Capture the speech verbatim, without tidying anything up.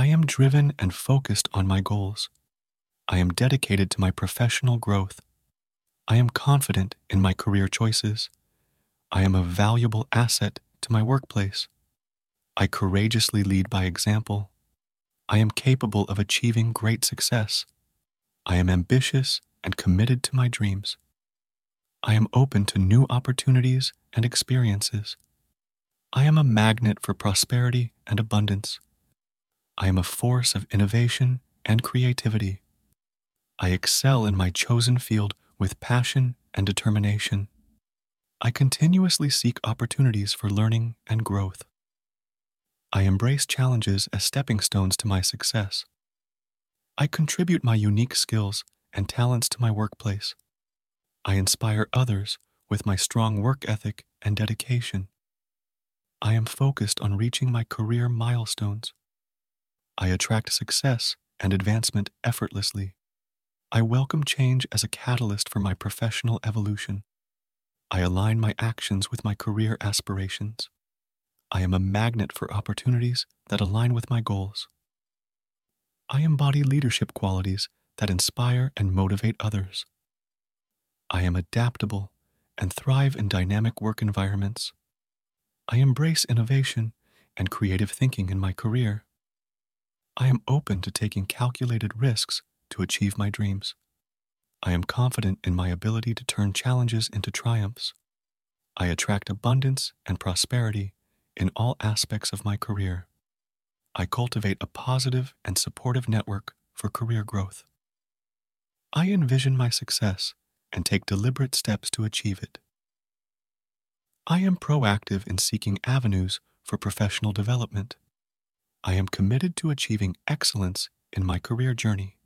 I am driven and focused on my goals. I am dedicated to my professional growth. I am confident in my career choices. I am a valuable asset to my workplace. I courageously lead by example. I am capable of achieving great success. I am ambitious and committed to my dreams. I am open to new opportunities and experiences. I am a magnet for prosperity and abundance. I am a force of innovation and creativity. I excel in my chosen field with passion and determination. I continuously seek opportunities for learning and growth. I embrace challenges as stepping stones to my success. I contribute my unique skills and talents to my workplace. I inspire others with my strong work ethic and dedication. I am focused on reaching my career milestones. I attract success and advancement effortlessly. I welcome change as a catalyst for my professional evolution. I align my actions with my career aspirations. I am a magnet for opportunities that align with my goals. I embody leadership qualities that inspire and motivate others. I am adaptable and thrive in dynamic work environments. I embrace innovation and creative thinking in my career. I am open to taking calculated risks to achieve my dreams. I am confident in my ability to turn challenges into triumphs. I attract abundance and prosperity in all aspects of my career. I cultivate a positive and supportive network for career growth. I envision my success and take deliberate steps to achieve it. I am proactive in seeking avenues for professional development. I am committed to achieving excellence in my career journey.